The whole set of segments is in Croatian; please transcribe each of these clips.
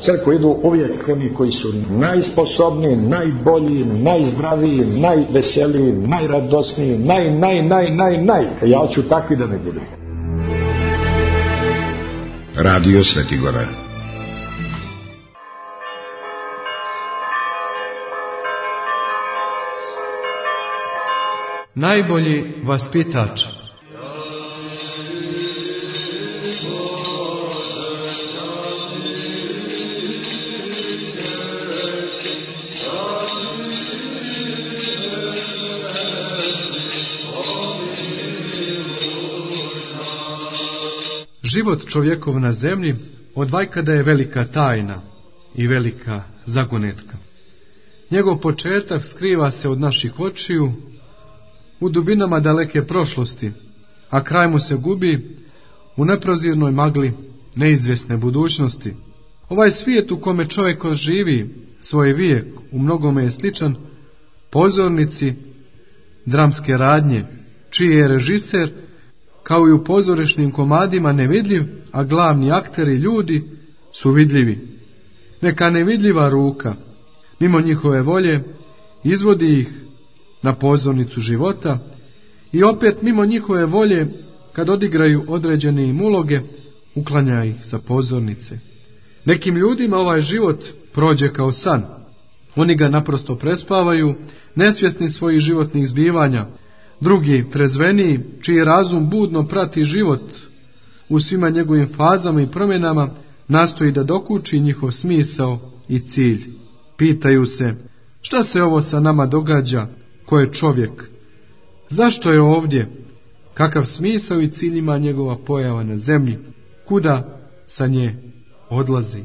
crkvu idu uvijek oni koji su najsposobniji, najbolji, najzdraviji, najveseliji, najradosniji, naj. Ja ću takvi da ne budem. Radio Svetigora. Najbolji vaspitač. Život čovjekov na zemlji od vajkada je velika tajna i velika zagonetka. Njegov početak skriva se od naših očiju u dubinama daleke prošlosti, a kraj mu se gubi u neprozirnoj magli neizvjesne budućnosti. Ovaj svijet u kome čovjek živi svoj vijek u mnogome je sličan pozornici dramske radnje, čiji je režiser kao i u pozorišnim komadima nevidljiv, a glavni akteri ljudi su vidljivi. Neka nevidljiva ruka, mimo njihove volje, izvodi ih na pozornicu života i opet mimo njihove volje, kad odigraju određene im uloge, uklanja ih sa pozornice. Nekim ljudima ovaj život prođe kao san. Oni ga naprosto prespavaju, nesvjesni svojih životnih zbivanja. Drugi, trezveniji, čiji razum budno prati život u svima njegovim fazama i promjenama, nastoji da dokuči njihov smisao i cilj. Pitaju se, šta se ovo sa nama događa, ko je čovjek? Zašto je ovdje? Kakav smisao i cilj ima njegova pojava na zemlji? Kuda sa nje odlazi?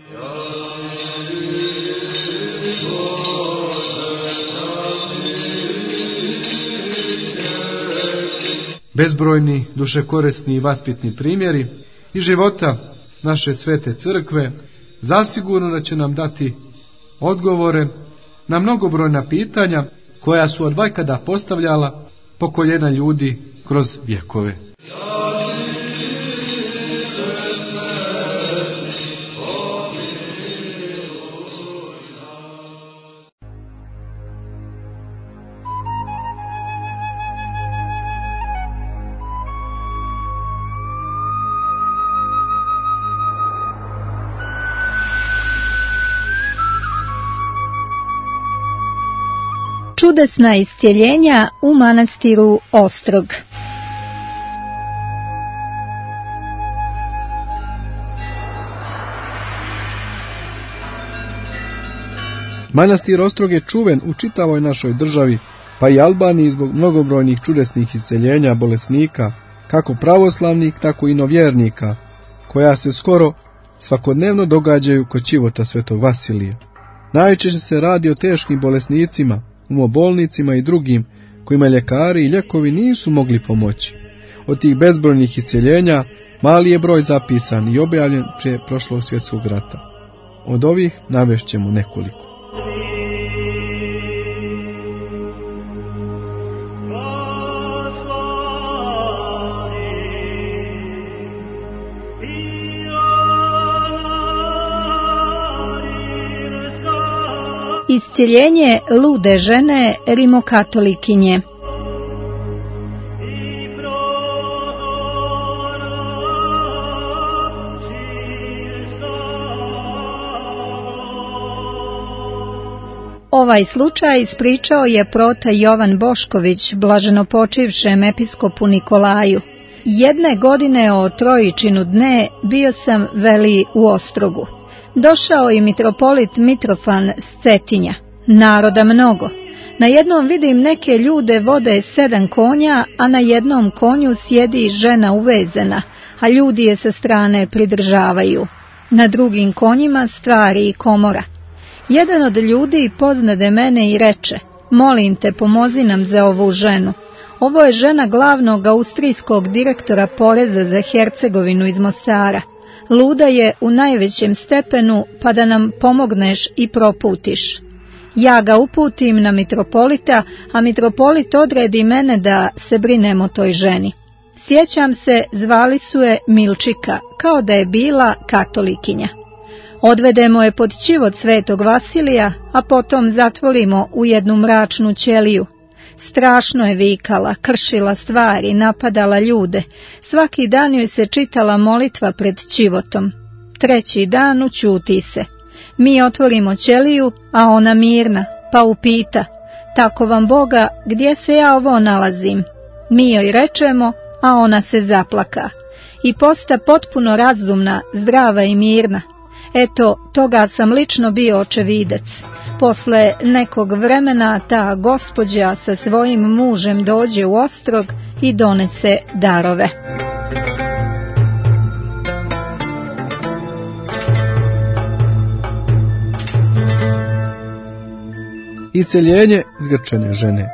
Bezbrojni, dušekorisni i vaspitni primjeri i života naše svete crkve zasigurno da će nam dati odgovore na mnogobrojna pitanja koja su od vajkada postavljala pokoljena ljudi kroz vjekove. Čudesna iscjeljenja u manastiru Ostrog. Manastir Ostrog je čuven u čitavoj našoj državi, pa i Albaniji zbog mnogobrojnih čudesnih isceljenja bolesnika, kako pravoslavnih, tako i novjernika, koja se skoro svakodnevno događaju kod čivota svetog Vasilija. Najčešće se radi o teškim bolesnicima, umobolnicima i drugim, kojima ljekari i lijekovi nisu mogli pomoći. Od tih bezbrojnih isceljenja mali je broj zapisan i objavljen prije prošlog svjetskog rata. Od ovih navešćemo nekoliko. Iscjeljenje lude žene rimokatolikinje. Ovaj slučaj ispričao je prota Jovan Bošković, blaženopočivšem episkopu Nikolaju. Jedne godine o Trojičinu dne bio sam veli u Ostrogu. Došao i mitropolit Mitrofan s Cetinja. Naroda mnogo. Na jednom vidim neke ljude vode 7 konja, a na jednom konju sjedi žena uvezena, a ljudi je sa strane pridržavaju. Na drugim konjima stvari i komora. Jedan od ljudi poznade mene i reče, molim te, pomozi nam za ovu ženu. Ovo je žena glavnog austrijskog direktora poreza za Hercegovinu iz Mostara. Luda je u najvećem stepenu, pa da nam pomogneš i proputiš. Ja ga uputim na mitropolita, a mitropolit odredi mene da se brinem o toj ženi. Sjećam se, zvali su je Milčika, kao da je bila katolikinja. Odvedemo je pod ćivot svetog Vasilija, a potom zatvorimo u jednu mračnu ćeliju. Strašno je vikala, kršila stvari, napadala ljude. Svaki dan joj se čitala molitva pred ćivotom. Treći dan ućuti se. Mi otvorimo ćeliju, a ona mirna, pa upita: tako vam Boga, gdje se ja ovo nalazim? Mi joj rečemo, a ona se zaplaka. I posta potpuno razumna, zdrava i mirna. Eto, toga sam lično bio očevidec. Posle nekog vremena ta gospođa sa svojim mužem dođe u Ostrog i donese darove. Isceljenje zgrčene žene.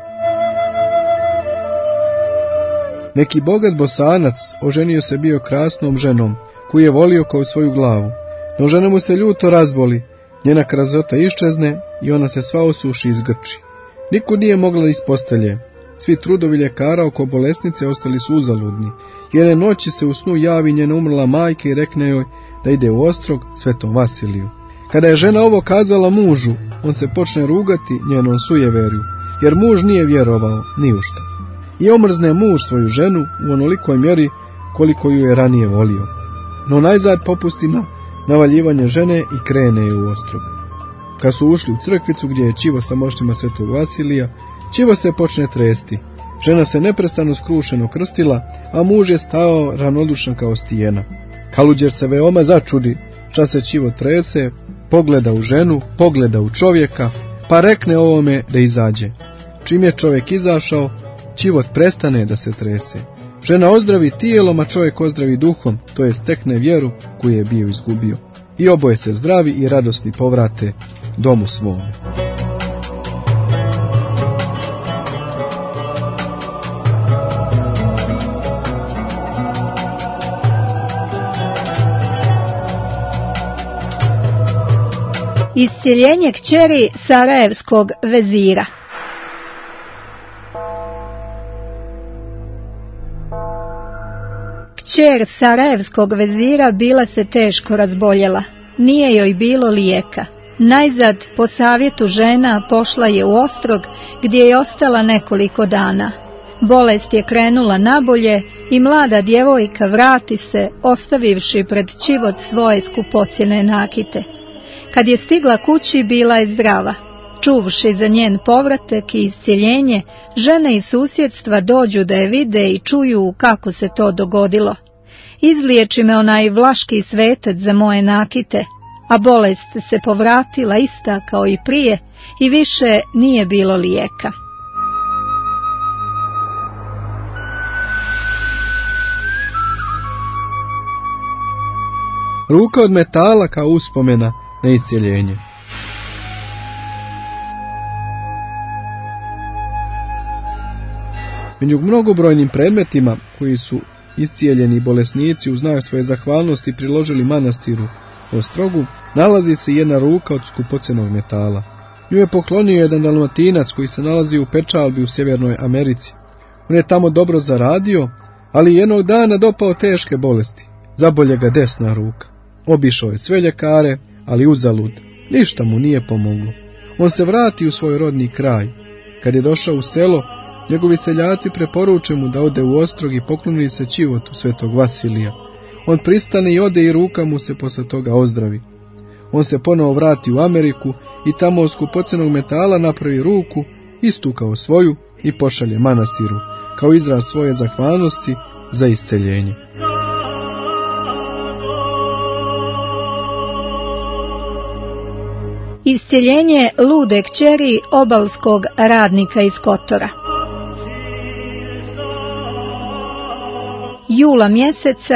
Neki bogat Bosanac oženio se bio krasnom ženom, koju je volio kao svoju glavu. No žena mu se ljuto razboli, njena krasota iščezne i ona se sva osuši i zgrči. Nikud nije mogla iz postelje. Svi trudovi ljekara oko bolesnice ostali su uzaludni. Jedne noći se u snu javi njena umrla majka i rekne joj da ide u Ostrog svetom Vasiliju. Kada je žena ovo kazala mužu, on se počne rugati njenom sujeverju, jer muž nije vjerovao ni u šta. I omrzne muž svoju ženu u onolikoj mjeri koliko ju je ranije volio. No najzad popusti na navaljivanje žene i krene je u Ostrog. Kad su ušli u crkvicu gdje je ćivo sa moštima svetog Vasilija, ćivo se počne tresti. Žena se neprestano skrušeno krstila, a muž je stao ravnodušan kao stijena. Kaluđer se veoma začudi, čas se ćivo trese, pogleda u ženu, pogleda u čovjeka, pa rekne ovome da izađe. Čim je čovjek izašao, ćivot prestane da se trese. Žena ozdravi tijelom, a čovjek ozdravi duhom, to je stekne vjeru koju je bio izgubio. I oboje se zdravi i radosni povrate domu svome. Isceljenje kćeri sarajevskog vezira. Kćer sarajevskog vezira bila se teško razboljela. Nije joj bilo lijeka. Najzad, po savjetu žena, pošla je u Ostrog, gdje je ostala nekoliko dana. Bolest je krenula nabolje i mlada djevojka vrati se, ostavivši pred ćivot svoje skupocjene nakite. Kad je stigla kući, bila je zdrava. Čuvši za njen povratak i isceljenje, žene iz susjedstva dođu da je vide i čuju kako se to dogodilo. Izliječi me onaj vlaški svetac za moje nakite, a bolest se povratila ista kao i prije i više nije bilo lijeka. Ruka od metala kao uspomena na isceljenje. Među mnogobrojnim predmetima koji su iscijeljeni bolesnici u znak svoje zahvalnosti priložili manastiru u Ostrogu, nalazi se jedna ruka od skupocenog metala. Nju je poklonio jedan Dalmatinac koji se nalazi u pečalbi u Sjevernoj Americi. On je tamo dobro zaradio, ali jednog dana dopao teške bolesti. Zabolje ga desna ruka. Obišao je sve ljekare, ali uzalud. Ništa mu nije pomoglo. On se vrati u svoj rodni kraj. Kad je došao u selo, njegovi seljaci preporuče mu da ode u Ostrog i pokloni se ćivotu svetog Vasilija. On pristane i ode i ruka mu se posle toga ozdravi. On se ponovo vrati u Ameriku i tamo od skupocenog metala napravi ruku, istu kao svoju, i pošalje manastiru, kao izraz svoje zahvalnosti za isceljenje. Isceljenje lude kćeri obalskog radnika iz Kotora. Jula mjeseca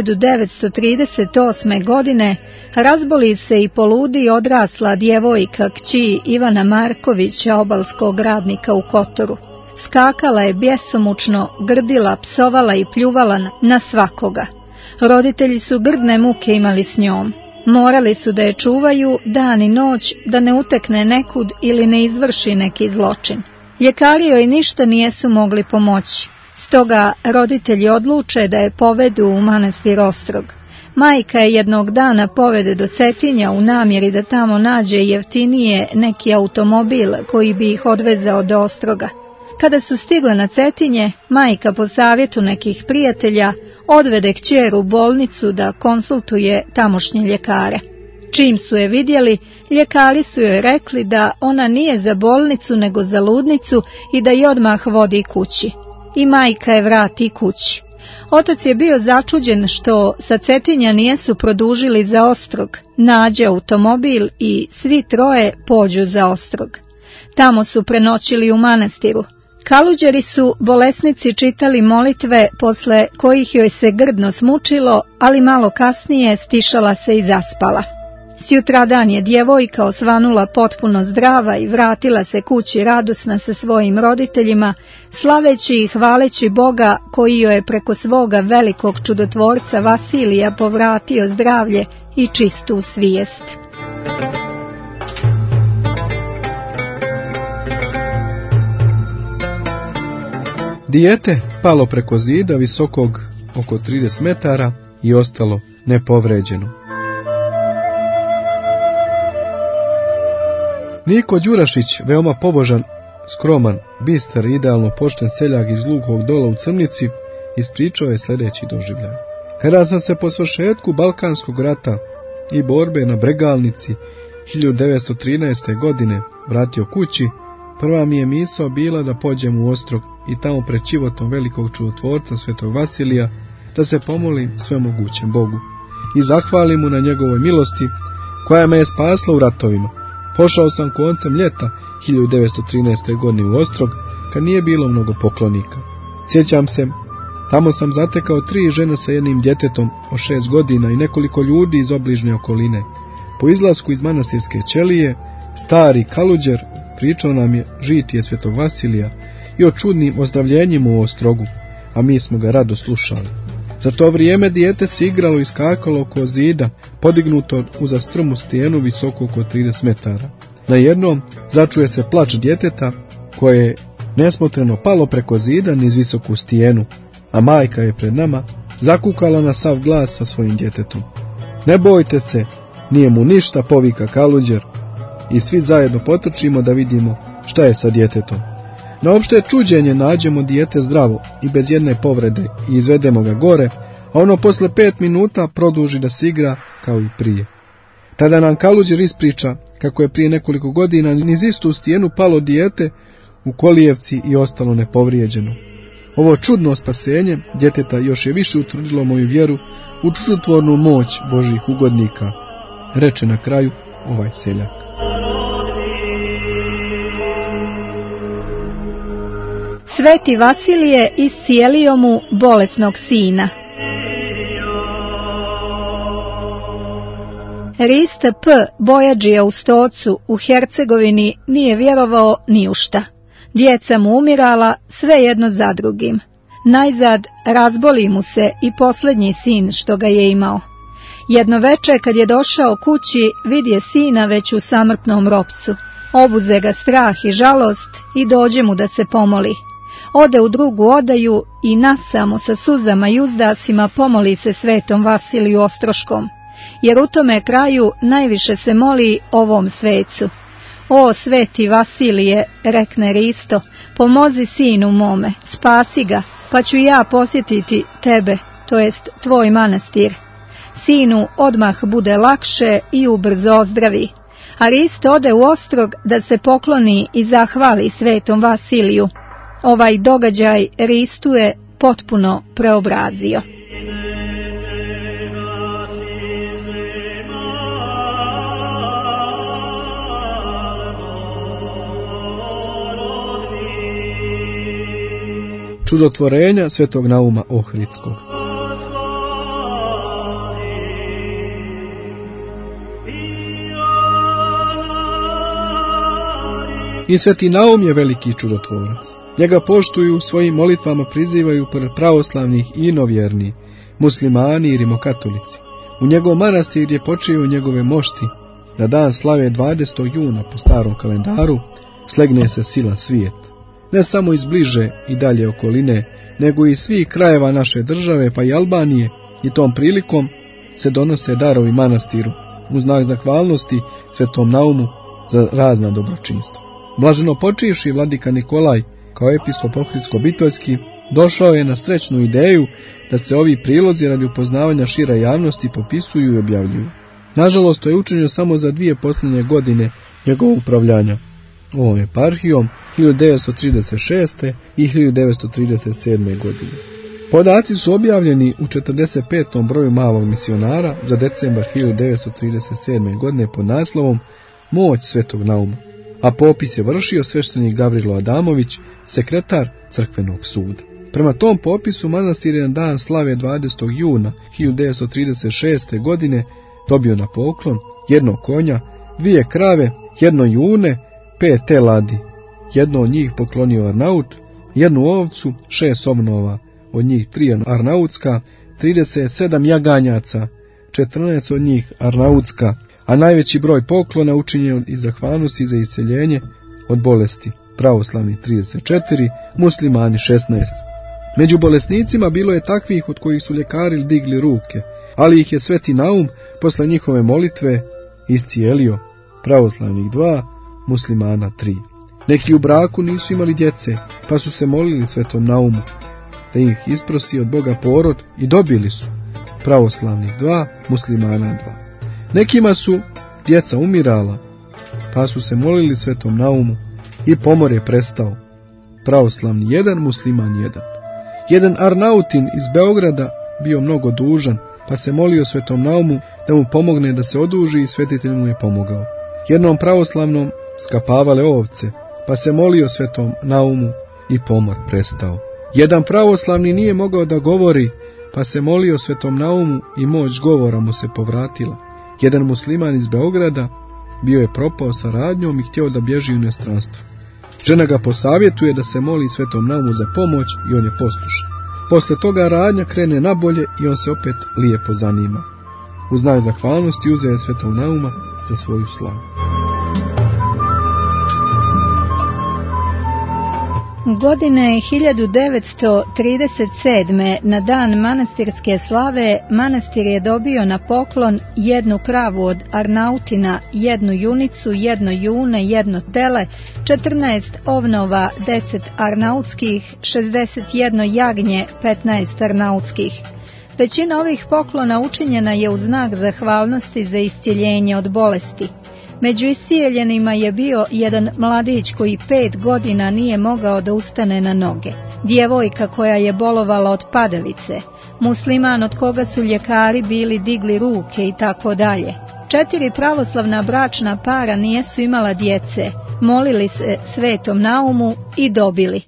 1938. godine razboli se i poludi odrasla djevojka kći Ivana Markovića, obalskog radnika u Kotoru. Skakala je bjesomučno, grdila, psovala i pljuvala na svakoga. Roditelji su grdne muke imali s njom. Morali su da je čuvaju dan i noć, da ne utekne nekud ili ne izvrši neki zločin. Ljekari joj ništa nijesu mogli pomoći. Stoga roditelji odluče da je povedu u manastir Ostrog. Majka je jednog dana povede do Cetinja u namjeri da tamo nađe jeftinije neki automobil koji bi ih odvezao do Ostroga. Kada su stigle na Cetinje, majka po savjetu nekih prijatelja odvede kćer u bolnicu da konsultuje tamošnje ljekare. Čim su je vidjeli, ljekari su joj rekli da ona nije za bolnicu nego za ludnicu i da je odmah vodi kući. I majka je vrati kući. Otac je bio začuđen što sa Cetinja nijesu produžili za Ostrog, nađe automobil i svi troje pođu za Ostrog. Tamo su prenoćili u manastiru. Kaluđeri su bolesnici čitali molitve posle kojih joj se grdno smučilo, ali malo kasnije stišala se i zaspala. Sjutradan je djevojka osvanula potpuno zdrava i vratila se kući radosna sa svojim roditeljima, slaveći i hvaleći Boga koji joj je preko svoga velikog čudotvorca Vasilija povratio zdravlje i čistu svijest. Dijete palo preko zida visokog oko 30 metara i ostalo nepovređeno. Niko Đurašić, veoma pobožan, skroman, bistar i idealno pošten seljak iz Glugog Dola u Crnici, ispričao je sljedeći doživljaj. Kada sam se po svršetku Balkanskog rata i borbe na Bregalnici 1913. godine vratio kući, prva mi je misao bila da pođem u Ostrog i tamo pred čivotom velikog čudotvorca Svetog Vasilija da se pomolim svemogućem Bogu i zahvalim mu na njegovoj milosti koja me je spasla u ratovima. Pošao sam koncem ljeta 1913. godine u Ostrog, kad nije bilo mnogo poklonika. Sjećam se, tamo sam zatekao 3 žene sa jednim djetetom od 6 godina i nekoliko ljudi iz obližnje okoline. Po izlasku iz manastirske ćelije, stari Kaluđer pričao nam je žitije Svetog Vasilija i o čudnim ozdravljenjima u Ostrogu, a mi smo ga rado slušali. Za to vrijeme dijete se igralo i skakalo oko zida, podignuto uza strmu stijenu visoko oko 30 metara. Na jednom začuje se plač djeteta koje je nesmotreno palo preko zida niz visoku stijenu, a majka je pred nama zakukala na sav glas sa svojim djetetom. Ne bojte se, nije mu ništa, povika Kaluđer, i svi zajedno potrčimo da vidimo šta je sa djetetom. Na opšte čuđenje nađemo dijete zdravo i bez jedne povrede i izvedemo ga gore, a ono posle 5 minuta produži da se igra kao i prije. Tada nam Kaluđer ispriča kako je prije nekoliko godina niz istu stijenu palo dijete u Kolijevci i ostalo nepovrijeđeno. Ovo čudno spasenje djeteta još je više utvrdilo moju vjeru u čudotvornu moć Božjih ugodnika, reče na kraju ovaj seljak. Sveti Vasilije iscijelio mu bolesnog sina. Rist P. Bojađija u Stocu u Hercegovini nije vjerovao ni u šta. Djeca mu umirala sve jedno za drugim. Najzad razboli mu se i posljednji sin što ga je imao. Jedno veče kad je došao kući vidje sina već u samrtnom ropcu. Obuze ga strah i žalost i dođe mu da se pomoli. Ode u drugu odaju i nasamo sa suzama i uzdasima pomoli se Svetom Vasiliju Ostroškom, jer u tome kraju najviše se moli ovom svecu. O sveti Vasilije, rekne Risto, pomozi sinu mome, spasi ga, pa ću ja posjetiti tebe, to jest tvoj manastir. Sinu odmah bude lakše i ubrzo ozdravi. A Risto ode u Ostrog da se pokloni i zahvali Svetom Vasiliju. Ovaj događaj Ristu je potpuno preobrazio. Čudotvorenja Svetog Nauma Ohridskog. I Sveti Naum je veliki čudotvorac. Njega poštuju, svojim molitvama prizivaju pored pravoslavnih i inovjerni, muslimani i rimokatolici. U njegov manastir je počeo njegove mošti. Na dan slave 20. juna po starom kalendaru slegne se sila svijet. Ne samo iz bliže i dalje okoline, nego i svih krajeva naše države pa i Albanije, i tom prilikom se donose darovi manastiru u znak zahvalnosti svetom Naumu za razna dobročinstva. Blaženo počivši vladika Nikolaj, kao episkop Ohridsko-Bitoljski, došao je na srećnu ideju da se ovi prilozi radi upoznavanja šira javnosti popisuju i objavljuju. Nažalost, to je učinjeno samo za 2 posljednje godine njegovog upravljanja ovom eparhijom, 1936. i 1937. godine. Podaci su objavljeni u 45. broju Malog misionara za decembar 1937. godine pod naslovom Moć svetog Nauma, a popis je vršio sveštenik Gavrilo Adamović, sekretar crkvenog suda. Prema tom popisu manastir je na dan slave 20. juna 1936. godine dobio na poklon 1 konja, 2 krave, 1 june, 5 teladi. 1 od njih poklonio Arnaut, 1 ovcu, 6 ovnova, od njih 3 arnautska, 37 jaganjaca, 14 od njih arnautska, a najveći broj poklona učinjen iz zahvalnosti za isceljenje od bolesti, pravoslavni 34, muslimani 16. Među bolesnicima bilo je takvih od kojih su ljekari digli ruke, ali ih je sveti Naum posle njihove molitve iscijelio, pravoslavnih 2, muslimana 3. Neki u braku nisu imali djece, pa su se molili svetom Naumu da ih isprosi od Boga porod i dobili su, pravoslavnih 2, muslimana 2. Nekima su djeca umirala, pa su se molili svetom Naumu i pomor je prestao, pravoslavni 1, musliman 1. Jedan Arnautin iz Beograda bio mnogo dužan, pa se molio svetom Naumu da mu pomogne da se oduži i svetitelj mu je pomogao. Jednom pravoslavnom skapavale ovce, pa se molio svetom Naumu i pomor prestao. Jedan pravoslavni nije mogao da govori, pa se molio svetom Naumu i moć govora mu se povratila. Jedan musliman iz Beograda bio je propao sa radnjom i htio da bježi u inostranstvo. Žena ga posavjetuje da se moli svetom Naumu za pomoć i on je poslušan. Posle toga radnja krene nabolje i on se opet lijepo zanima. U znak zahvalnosti uzeo je svetog Nauma za svoju slavu. Godine 1937. na dan manastirske slave manastir je dobio na poklon 1 kravu od Arnautina, 1 junicu, 1 june, 1 tele, 14 ovnova, 10 arnautskih, 61 jagnje, 15 arnautskih. Većina ovih poklona učinjena je u znak zahvalnosti za iscjeljenje od bolesti. Među iscijeljenima je bio jedan mladić koji 5 godina nije mogao da ustane na noge, djevojka koja je bolovala od padavice, musliman od koga su ljekari bili digli ruke i tako dalje. 4 pravoslavna bračna para nijesu imala djece, molili se svetom Naumu i dobili.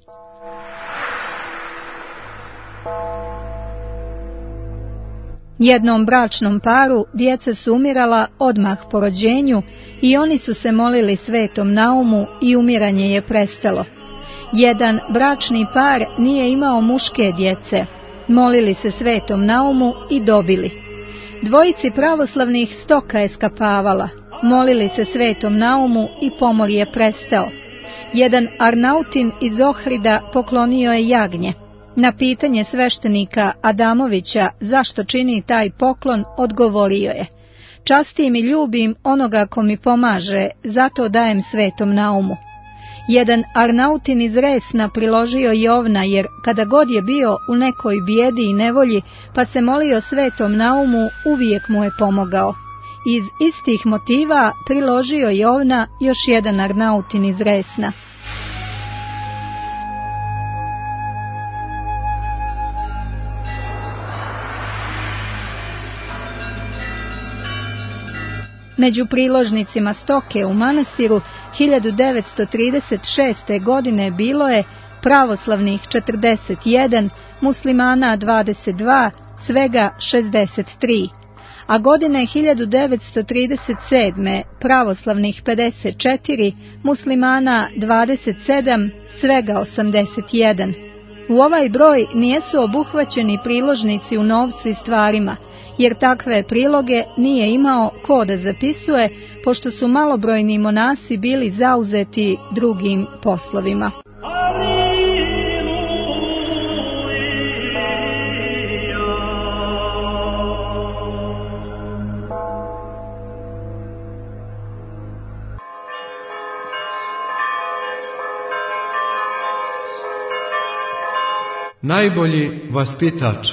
Jednom bračnom paru djeca su umirala odmah po rođenju i oni su se molili svetom Naumu i umiranje je prestalo. Jedan bračni par nije imao muške djece, molili se svetom Naumu i dobili. 2 pravoslavnih stoka je skapavala, molili se svetom Naumu i pomor je prestao. Jedan Arnautin iz Ohrida poklonio je jagnje. Na pitanje sveštenika Adamovića zašto čini taj poklon, odgovorio je: častim i ljubim onoga ko mi pomaže, zato dajem svetom Naumu. Jedan Arnautin iz Resna priložio je ovna, jer kada god je bio u nekoj bijedi i nevolji, pa se molio svetom Naumu, uvijek mu je pomogao. Iz istih motiva priložio je ovna još jedan Arnautin iz Resna. Među priložnicima stoke u manastiru 1936. godine bilo je pravoslavnih 41, muslimana 22, svega 63, a godine 1937. pravoslavnih 54, muslimana 27, svega 81. U ovaj broj nijesu obuhvaćeni priložnici u novcu i stvarima, jer takve priloge nije imao ko da zapisuje, pošto su malobrojni monasi bili zauzeti drugim poslovima. najbolji vaspitač.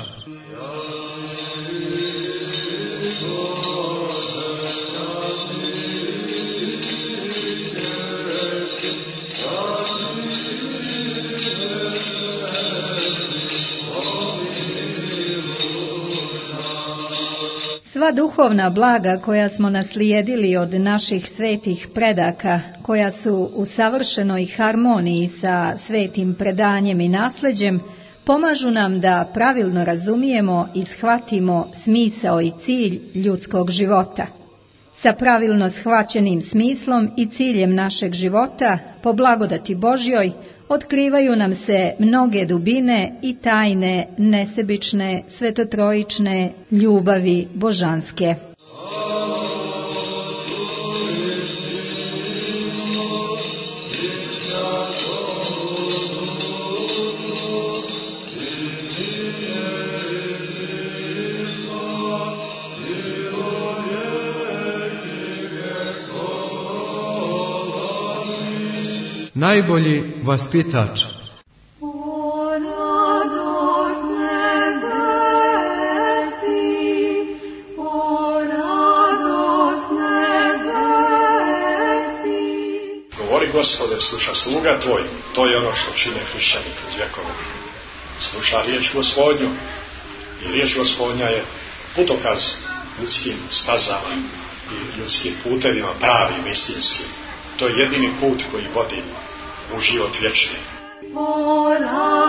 Sva duhovna blaga koja smo naslijedili od naših svetih predaka, koja su u savršenoj harmoniji sa svetim predanjem i nasleđem, pomažu nam da pravilno razumijemo i shvatimo smisao i cilj ljudskog života. Sa pravilno shvaćenim smislom i ciljem našeg života, po blagodati Božjoj, otkrivaju nam se mnoge dubine i tajne nesebične, svetotrojične ljubavi božanske. Najbolji vaspitač. Govori, Gospode, sluša sluga tvoj, to je ono što čine hrišćani kroz vjekove. Sluša riječ Gospodnju i riječ Gospodnja je putokaz ljudskim stazama i ljudskim putevima, pravim, istinskim. To je jedini put koji vodi u život vječni.